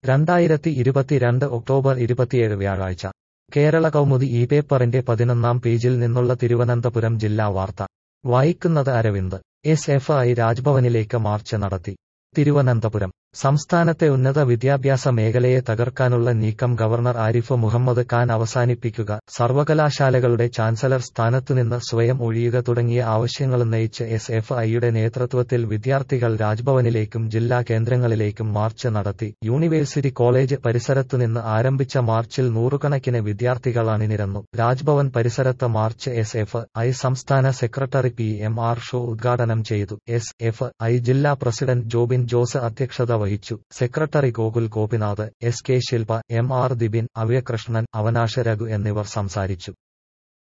2022 October 27 വ്യാഴാഴ്ച കേരള കൗമുദി ഈ പേപ്പറിന്റെ 11-ാം പേജിൽ നിന്നുള്ള തിരുവനന്തപുരം ജില്ലാ വാർത്ത വായിക്കുന്നത് അരവിന്ദ്. SFI രാജ്ഭവനിലേക്ക് മാർച്ച് നടത്തി. തിരുവനന്തപുരം സംസ്ഥാനത്തെ ഉന്നത വിദ്യാഭ്യാസ മേഖലയെ തകർക്കാനുള്ള നീക്കം ഗവർണർ ആരിഫ് മുഹമ്മദ് ഖാൻ അവസാനിപ്പിക്കുക, സർവകലാശാലകളുടെ ചാൻസലർ സ്ഥാനത്തുനിന്ന് സ്വയം ഒഴിയുക തുടങ്ങിയ ആവശ്യങ്ങളുന്നയിച്ച് SFIയുടെ നേതൃത്വത്തിൽ വിദ്യാർത്ഥികൾ രാജ്ഭവനിലേക്കും ജില്ലാ കേന്ദ്രങ്ങളിലേക്കും മാർച്ച് നടത്തി. യൂണിവേഴ്സിറ്റി കോളേജ് പരിസരത്തുനിന്ന് ആരംഭിച്ച മാർച്ചിൽ നൂറുകണക്കിന് വിദ്യാർത്ഥികൾ അണിനിരന്നു. രാജ്ഭവൻ പരിസരത്ത് മാർച്ച് SFI സംസ്ഥാന സെക്രട്ടറി PM.R. ഷോ ഉദ്ഘാടനം ചെയ്തു. SFI ജില്ലാ പ്രസിഡന്റ് ജോബിൻ ജോസ് അധ്യക്ഷത വഹിച്ചു. Secretary Gokul Gopinath, SK Shilpa, MR Dibin, Avyakrishnan, Avinash Raghu എന്നിവർ സംസാരിച്ചു.